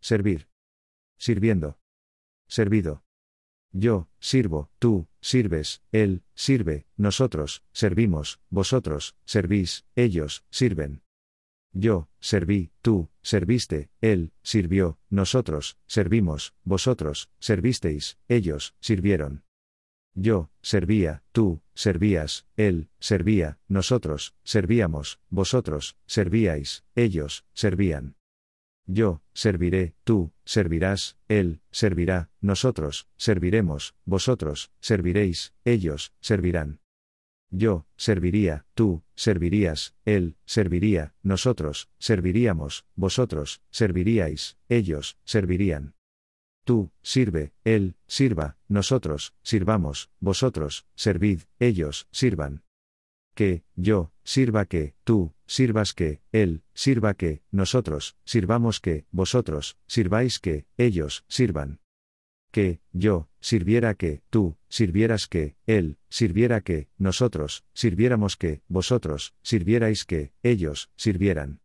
servir. Sirviendo. Servido. Yo, sirvo, tú, sirves, él, sirve, nosotros, servimos, vosotros, servís, ellos, sirven. Yo, serví, tú, serviste, él, sirvió, nosotros, servimos, vosotros, servisteis, ellos, sirvieron. Yo, servía, tú, servías, él, servía, nosotros, servíamos, vosotros, servíais, ellos, servían. Yo, serviré, tú, servirás, él, servirá, nosotros, serviremos, vosotros, serviréis, ellos, servirán. Yo, serviría, tú, servirías, él, serviría, nosotros, serviríamos, vosotros, serviríais, ellos, servirían. Tú, sirve, él, sirva, nosotros, sirvamos, vosotros, servid, ellos, sirvan. Que, yo, sirva que, tú, sirvas que, él, sirva que, nosotros, sirvamos que, vosotros, sirváis que, ellos, sirvan. Que, yo, sirviera que, tú, sirvieras que, él, sirviera que, nosotros, sirviéramos que, vosotros, sirvierais que, ellos, sirvieran.